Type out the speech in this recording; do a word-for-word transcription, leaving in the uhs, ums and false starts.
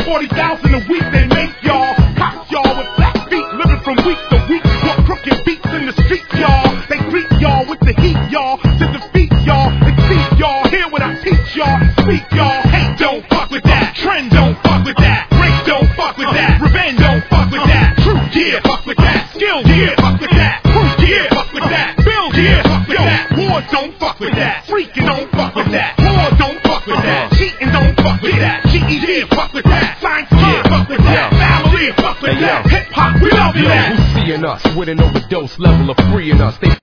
forty thousand a week they make y'all. Cops y'all with black feet, living from week to week. What crooked beats in the street, y'all. They greet y'all with the heat, y'all. To defeat y'all, exceed y'all. Hear what I teach y'all, speak y'all. Hate don't fuck with that. Trend don't fuck with that. Break don't fuck with that. Revenge don't fuck with that. Truth, yeah, fuck with that. Skill, yeah, fuck with that. Proof, yeah, fuck with that. Build, yeah, fuck with that. War don't fuck with that. Freaking don't fuck with that. War don't fuck with that. Cheating don't fuck with that. G E D, fuck with that. Science, yeah, fuck with that. Family, fuck with that. Hip hop, we love that. Who's seeing us with an overdose level of freeing us? They